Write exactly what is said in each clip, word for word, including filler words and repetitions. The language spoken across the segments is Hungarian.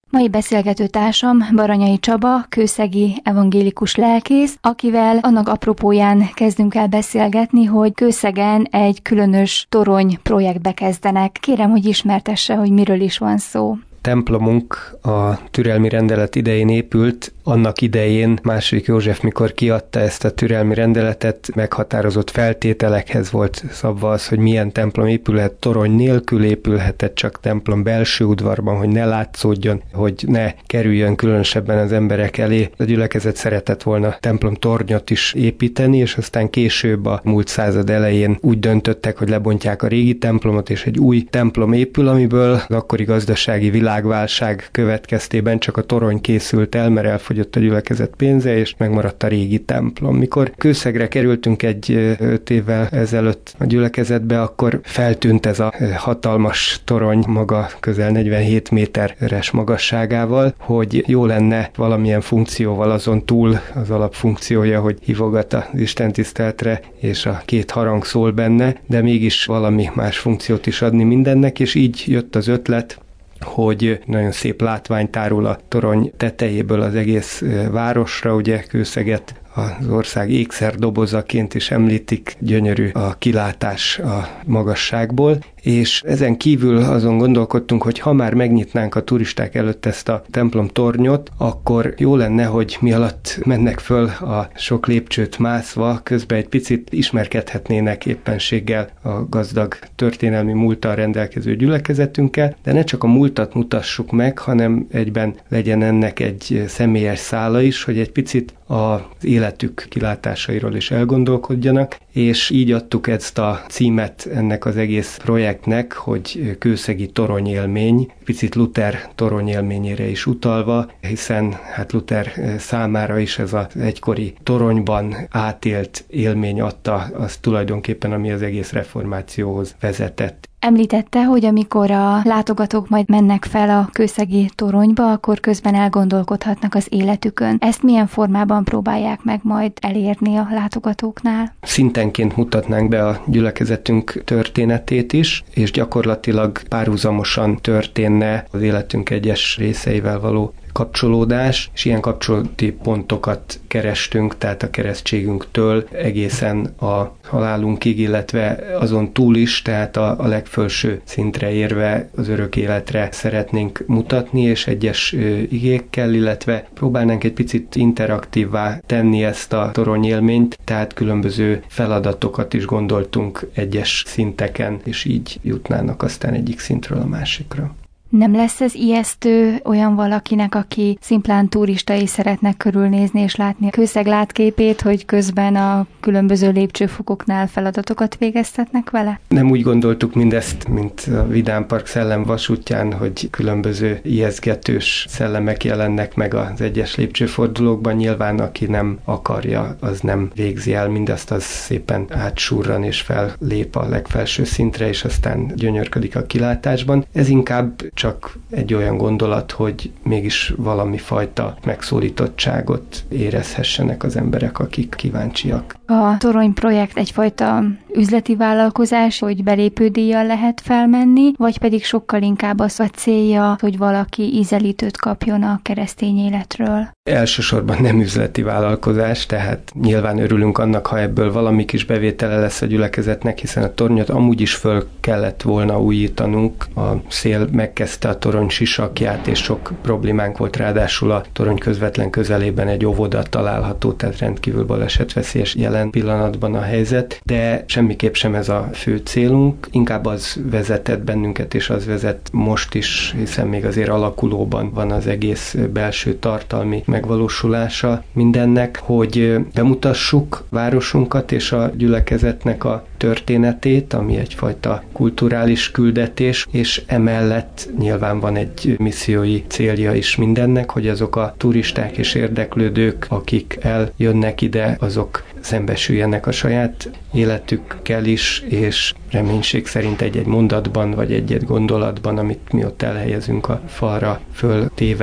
Mai beszélgető társam Baranyai Csaba, kőszegi evangélikus lelkész, akivel annak apropóján kezdünk el beszélgetni, hogy Kőszegen egy különös torony projektbe kezdenek. Kérem, hogy ismertesse, hogy miről is van szó. Templomunk a türelmi rendelet idején épült. Annak idején második József, mikor kiadta ezt a türelmi rendeletet, meghatározott feltételekhez volt szabva az, hogy milyen templom épülhet, torony nélkül épülhetett csak templom belső udvarban, hogy ne látszódjon, hogy ne kerüljön különösebben az emberek elé. A gyülekezet szeretett volna templom tornyot is építeni, és aztán később a múlt század elején úgy döntöttek, hogy lebontják a régi templomot, és egy új templom épül, amiből az akkori gazdasági világválság következtében csak a torony készült el, mert elfogyott a gyülekezet pénze, és megmaradt a régi templom. Mikor Kőszegre kerültünk egy öt évvel ezelőtt a gyülekezetbe, akkor feltűnt ez a hatalmas torony maga közel negyvenhét méteres magasságával, hogy jó lenne valamilyen funkcióval azon túl az alapfunkciója, hogy hívogat az istentiszteletre, és a két harang szól benne, de mégis valami más funkciót is adni mindennek, és így jött az ötlet, hogy nagyon szép látvány tárul a torony tetejéből az egész városra, ugye Kőszeget az ország ékszerdobozaként is említik, gyönyörű a kilátás a magasságból, és ezen kívül azon gondolkodtunk, hogy ha már megnyitnánk a turisták előtt ezt a templom tornyot, akkor jó lenne, hogy mi alatt mennek föl a sok lépcsőt mászva, közben egy picit ismerkedhetnének éppenséggel a gazdag történelmi múlttal rendelkező gyülekezetünkkel, de ne csak a múltat mutassuk meg, hanem egyben legyen ennek egy személyes szála is, hogy egy picit az életük kilátásairól is elgondolkodjanak, és így adtuk ezt a címet ennek az egész projektnek, hogy kőszegi toronyélmény, picit Luther toronyélményére is utalva, hiszen hát Luther számára is ez az egykori toronyban átélt élmény adta azt tulajdonképpen, ami az egész reformációhoz vezetett. Említette, hogy amikor a látogatók majd mennek fel a kőszegi toronyba, akkor közben elgondolkodhatnak az életükön. Ezt milyen formában próbálják meg majd elérni a látogatóknál? Szintenként mutatnánk be a gyülekezetünk történetét is, és gyakorlatilag párhuzamosan történne az életünk egyes részeivel való kapcsolódás, és ilyen kapcsolódó pontokat kerestünk, tehát a keresztségünktől egészen a halálunkig, illetve azon túl is, tehát a, a legfelső szintre érve az örök életre szeretnénk mutatni, és egyes ö, igékkel, illetve próbálnánk egy picit interaktívvá tenni ezt a toronyélményt, tehát különböző feladatokat is gondoltunk egyes szinteken, és így jutnának aztán egyik szintről a másikra. Nem lesz ez ijesztő olyan valakinek, aki szimplán turista és szeretne körülnézni és látni a Kőszeg látképét, hogy közben a különböző lépcsőfokoknál feladatokat végeztetnek vele? Nem úgy gondoltuk mindezt, mint a Vidám Park szellem vasútján, hogy különböző ijesztgetős szellemek jelennek meg az egyes lépcsőfordulókban. Nyilván, aki nem akarja, az nem végzi el mindezt, az szépen átsurran és fellép a legfelső szintre, és aztán gyönyörködik a kilátásban. Ez inkább csak egy olyan gondolat, hogy mégis valami fajta megszólítottságot érezhessenek az emberek, akik kíváncsiak. A torony projekt egyfajta üzleti vállalkozás, hogy belépődíjjal lehet felmenni, vagy pedig sokkal inkább az a célja, hogy valaki ízelítőt kapjon a keresztény életről? Elsősorban nem üzleti vállalkozás, tehát nyilván örülünk annak, ha ebből valami kis bevétele lesz a gyülekezetnek, hiszen a tornyot amúgy is föl kellett volna újítanunk. A szél megkezdte a torony sisakját, és sok problémánk volt, ráadásul a torony közvetlen közelében egy óvoda található, tehát rendkívül balesetveszélyes jelen pillanatban a helyzet, de semmiképp sem ez a fő célunk, inkább az vezetett bennünket, és az vezet most is, hiszen még azért alakulóban van az egész belső tartalmi megvalósulása mindennek, hogy bemutassuk városunkat és a gyülekezetnek a történetét, ami egyfajta kulturális küldetés, és emellett nyilván van egy missziói célja is mindennek, hogy azok a turisták és érdeklődők, akik eljönnek ide, azok szembesüljenek a saját életükkel is, és reménység szerint egy-egy mondatban, vagy egy-egy gondolatban, amit mi ott elhelyezünk a falra föltéve,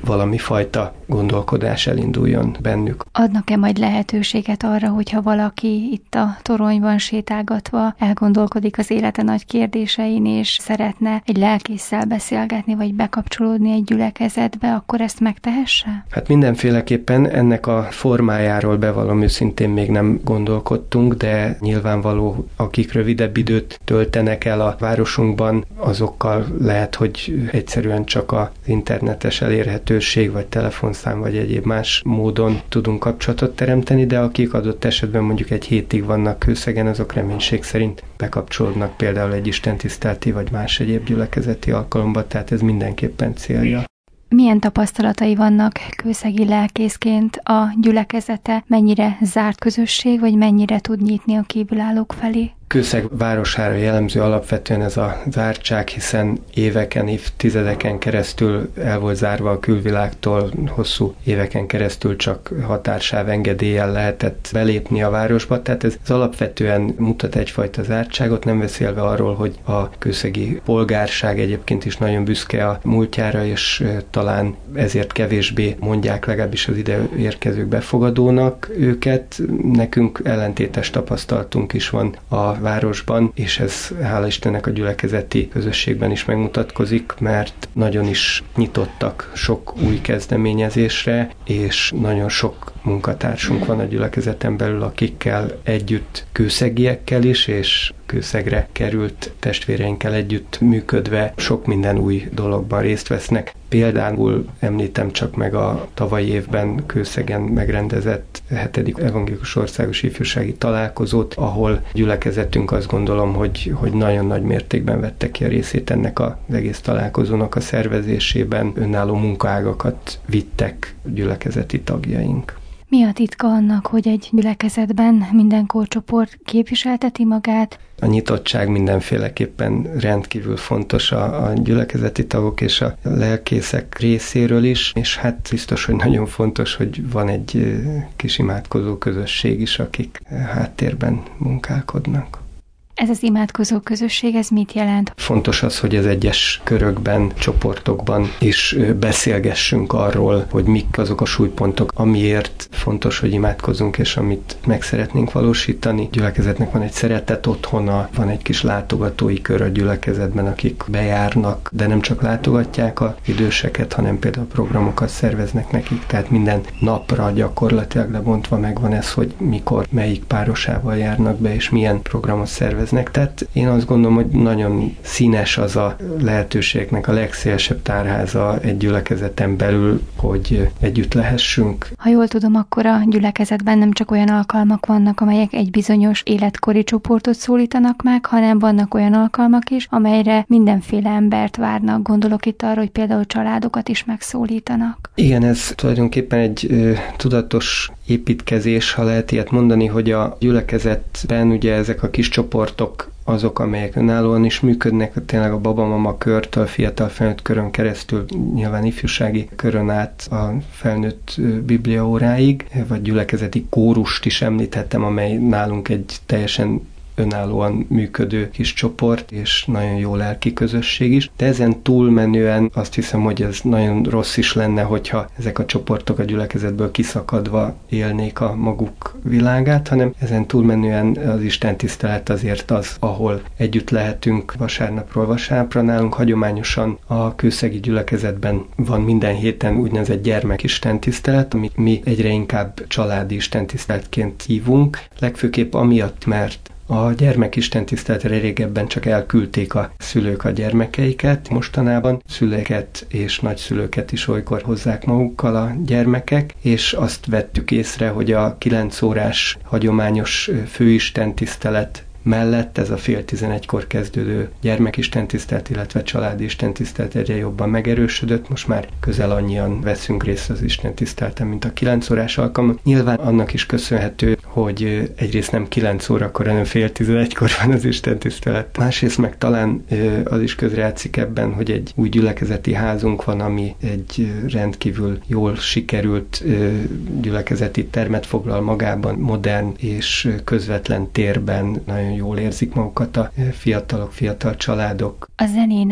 valami fajta gondolkodás elinduljon bennük. Adnak-e majd lehetőséget arra, hogyha valaki itt a toronyban sétálgatva elgondolkodik az élete nagy kérdésein, és szeretne egy lelkésszel beszélgetni, vagy bekapcsolódni egy gyülekezetbe, akkor ezt megtehesse? Hát mindenféleképpen ennek a formájáról bevallom őszintén még nem gondolkodtunk, de nyilvánvaló, akik rövidebb időt töltenek el a városunkban, azokkal lehet, hogy egyszerűen csak az internetes elérhetőség, vagy telefonszám, vagy egyéb más módon tudunk kapcsolatot teremteni, de akik adott esetben mondjuk egy hétig vannak Kőszegen, azok reménység szerint bekapcsolódnak például egy istentiszteleti, vagy más egyéb gyülekezeti alkalomba, tehát ez mindenképpen célja. Milyen tapasztalatai vannak kőszegi lelkészként? A gyülekezete mennyire zárt közösség, vagy mennyire tud nyitni a kívülállók felé? Kőszeg városára jellemző alapvetően ez a zártság, hiszen éveken, évtizedeken keresztül el volt zárva a külvilágtól, hosszú éveken keresztül csak határsáv engedéllyel lehetett belépni a városba, tehát ez, ez alapvetően mutat egyfajta zártságot, nem beszélve arról, hogy a kőszegi polgárság egyébként is nagyon büszke a múltjára, és talán ezért kevésbé mondják legalábbis az ide érkezők befogadónak őket. Nekünk ellentétes tapasztalatunk is van a városban, és ez hála Istennek a gyülekezeti közösségben is megmutatkozik, mert nagyon is nyitottak sok új kezdeményezésre, és nagyon sok munkatársunk van a gyülekezeten belül, akikkel együtt kőszegiekkel is, és Kőszegre került testvéreinkkel együtt működve sok minden új dologban részt vesznek. Például említem csak meg a tavalyi évben Kőszegen megrendezett hetedik evangélikus országos ifjúsági találkozót, ahol gyülekezetünk azt gondolom, hogy, hogy nagyon nagy mértékben vette ki a részét ennek az egész találkozónak a szervezésében, önálló munkaágakat vittek gyülekezeti tagjaink. Mi a titka annak, hogy egy gyülekezetben minden korcsoport képviselteti magát? A nyitottság mindenféleképpen rendkívül fontos a, a gyülekezeti tagok és a lelkészek részéről is, és hát biztos, hogy nagyon fontos, hogy van egy kis imádkozó közösség is, akik háttérben munkálkodnak. Ez az imádkozó közösség, ez mit jelent? Fontos az, hogy az egyes körökben, csoportokban is beszélgessünk arról, hogy mik azok a súlypontok, amiért fontos, hogy imádkozzunk, és amit meg szeretnénk valósítani. A gyülekezetnek van egy szeretett otthona, van egy kis látogatói kör a gyülekezetben, akik bejárnak, de nem csak látogatják az időseket, hanem például programokat szerveznek nekik, tehát minden napra gyakorlatilag lebontva megvan ez, hogy mikor, melyik párosával járnak be, és milyen programot szerveznek. Tehát én azt gondolom, hogy nagyon színes az a lehetőségnek a legszélesebb tárháza egy gyülekezeten belül, hogy együtt lehessünk. Ha jól tudom, akkor a gyülekezetben nem csak olyan alkalmak vannak, amelyek egy bizonyos életkori csoportot szólítanak meg, hanem vannak olyan alkalmak is, amelyre mindenféle embert várnak. Gondolok itt arra, hogy például családokat is megszólítanak. Igen, ez tulajdonképpen egy ö, tudatos építkezés, ha lehet ilyet mondani, hogy a gyülekezetben ugye ezek a kis csoportok azok, amelyek önállóan is működnek, tényleg a babamama körtől, fiatal felnőtt körön keresztül, nyilván ifjúsági körön át a felnőtt bibliaóráig, vagy gyülekezeti kórust is említhettem, amely nálunk egy teljesen önállóan működő kis csoport, és nagyon jó lelki közösség is. De ezen túlmenően azt hiszem, hogy ez nagyon rossz is lenne, hogyha ezek a csoportok a gyülekezetből kiszakadva élnék a maguk világát, hanem ezen túlmenően az istentisztelet azért az, ahol együtt lehetünk vasárnapról vasárnapra. Nálunk hagyományosan a kőszegi gyülekezetben van minden héten úgynevezett gyermekistentisztelet, amit mi egyre inkább családi istentiszteletként hívunk, legfőképp amiatt, mert a gyermekistentiszteletre régebben csak elküldték a szülők a gyermekeiket, mostanában szülőket és nagyszülőket is olykor hozzák magukkal a gyermekek, és azt vettük észre, hogy a kilenc órás hagyományos főistentisztelet mellett ez a fél tizenegykor kezdődő gyermekistentisztelet, illetve családi istentisztelet egyre jobban megerősödött. Most már közel annyian veszünk részt az istentiszteleten, mint a kilenc órás alkalom. Nyilván annak is köszönhető, hogy egyrészt nem kilenc órakor, hanem fél tizenegykor van az istentisztelet. Másrészt meg talán az is közrejátszik ebben, hogy egy új gyülekezeti házunk van, ami egy rendkívül jól sikerült gyülekezeti termet foglal magában, modern és közvetlen térben, nagyon jól érzik magukat a fiatalok, fiatal családok. A zenének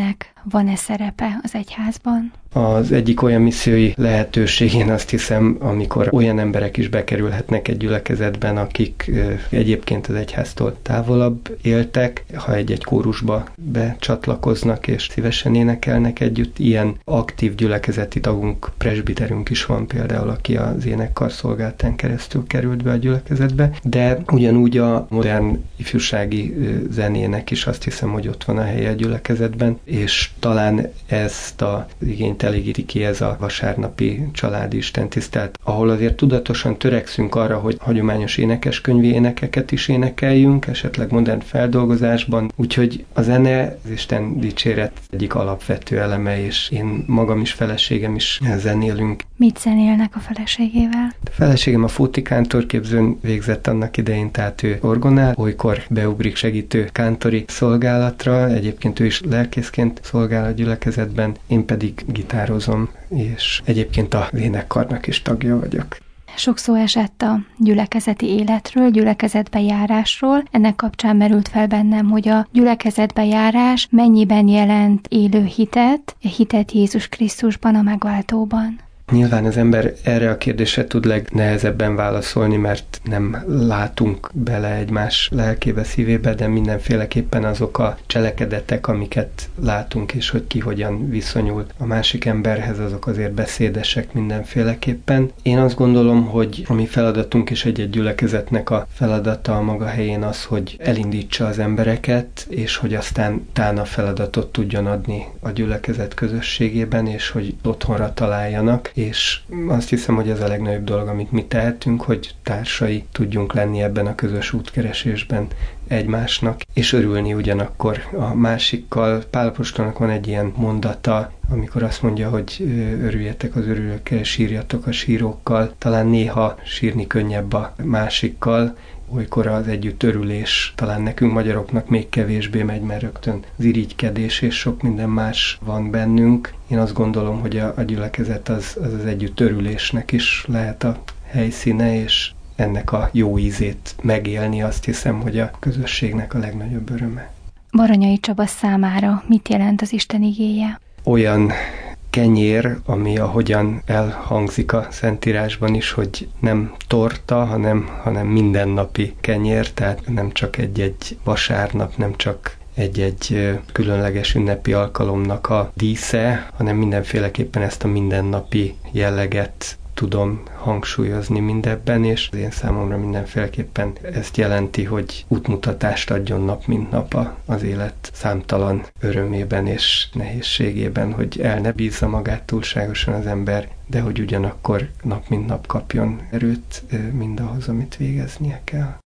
van-e szerepe az egyházban? Az egyik olyan missziói lehetőség, én azt hiszem, amikor olyan emberek is bekerülhetnek egy gyülekezetben, akik egyébként az egyháztól távolabb éltek, ha egy-egy kórusba becsatlakoznak és szívesen énekelnek együtt. Ilyen aktív gyülekezeti tagunk, presbiterünk is van például, aki az énekkar szolgálatán keresztül került be a gyülekezetbe, de ugyanúgy a modern ifjúsági zenének is azt hiszem, hogy ott van a helye a gyülekezetben, és talán ezt a igényt elégíti ki ez a vasárnapi családi istentisztelet, ahol azért tudatosan törekszünk arra, hogy hagyományos énekeskönyvi énekeket is énekeljünk, esetleg modern feldolgozásban, úgyhogy a zene az Isten dicséret egyik alapvető eleme, és én magam is, feleségem is zenélünk. Mit zenélnek a feleségével? A feleségem a Fóti kántorképzőn végzett annak idején, tehát ő orgonál, olykor beugrik segítő kántori szolgálatra, egyébként ő is lelkészként szolgál a gyülekezetben, én pedig gitározom, és egyébként a énekkarnak is tagja vagyok. Sok szó esett a gyülekezeti életről, gyülekezetbe járásról. Ennek kapcsán merült fel bennem, hogy a gyülekezetbe járás mennyiben jelent élő hitet, hitet Jézus Krisztusban, a megváltóban. Nyilván az ember erre a kérdésre tud legnehezebben válaszolni, mert nem látunk bele egymás lelkébe, szívébe, de mindenféleképpen azok a cselekedetek, amiket látunk, és hogy ki hogyan viszonyul a másik emberhez, azok azért beszédesek mindenféleképpen. Én azt gondolom, hogy a mi feladatunk és egy-egy gyülekezetnek a feladata a maga helyén az, hogy elindítsa az embereket, és hogy aztán utána feladatot tudjon adni a gyülekezet közösségében, és hogy otthonra találjanak. És azt hiszem, hogy ez a legnagyobb dolog, amit mi tehetünk, hogy társai tudjunk lenni ebben a közös útkeresésben egymásnak, és örülni ugyanakkor a másikkal. Pál apostolnak van egy ilyen mondata, amikor azt mondja, hogy örüljetek az örülőkkel, sírjatok a sírókkal. Talán néha sírni könnyebb a másikkal, olykor az együtt örülés talán nekünk magyaroknak még kevésbé megy, mert rögtön az irigykedés és sok minden más van bennünk. Én azt gondolom, hogy a, a gyülekezet az, az az együtt örülésnek is lehet a helyszíne, és ennek a jó ízét megélni, azt hiszem, hogy a közösségnek a legnagyobb öröme. Baranyai Csaba számára mit jelent az Isten igéje? Olyan kenyér, ami ahogyan elhangzik a Szentírásban is, hogy nem torta, hanem, hanem mindennapi kenyér, tehát nem csak egy-egy vasárnap, nem csak egy-egy különleges ünnepi alkalomnak a dísze, hanem mindenféleképpen ezt a mindennapi jelleget tudom hangsúlyozni mindebben, és az én számomra mindenféleképpen ezt jelenti, hogy útmutatást adjon nap mint nap az élet számtalan örömében és nehézségében, hogy el ne bízza magát túlságosan az ember, de hogy ugyanakkor nap mint nap kapjon erőt mindahhoz, amit végeznie kell.